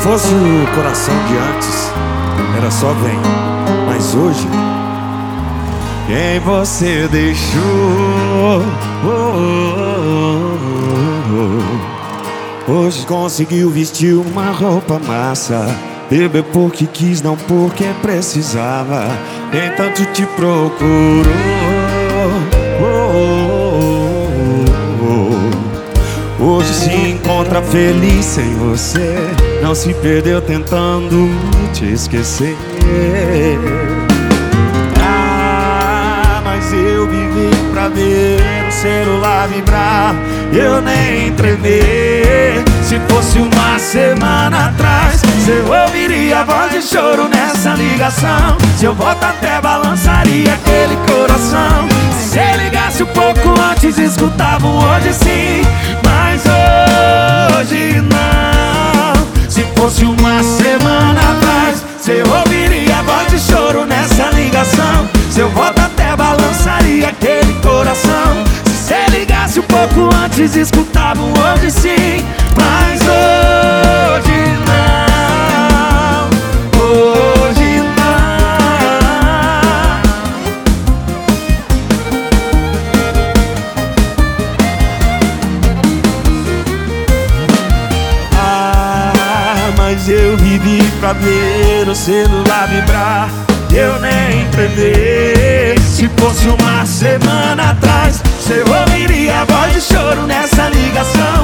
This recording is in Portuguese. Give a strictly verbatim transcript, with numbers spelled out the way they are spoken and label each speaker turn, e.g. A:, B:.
A: fosse o coração de antes, era só vem. Mas hoje, quem você deixou? Oh, oh, oh, oh. Hoje conseguiu vestir uma roupa massa, beber porque quis, não porque precisava. Nem tanto te procurou. Oh, oh, oh, oh. Hoje se encontra feliz sem você, não se perdeu tentando te esquecer. Ah, mas eu vivi pra ver o celular vibrar, eu nem tremer. Se fosse uma semana atrás, eu ouviria a voz de choro nessa ligação. Se eu volto até balançaria aquele coração. Se você ligasse um pouco antes, escutava um hoje sim, mas hoje não. Se fosse uma semana atrás, você ouviria a voz de choro nessa ligação. Se eu volto até balançaria aquele coração. Se você ligasse um pouco antes, escutava um hoje sim, mas hoje não. Hoje não. Ah, mas eu vivi pra ver o celular vibrar, eu nem tremer. Se fosse uma semana atrás, você ouviria a voz de choro nessa ligação.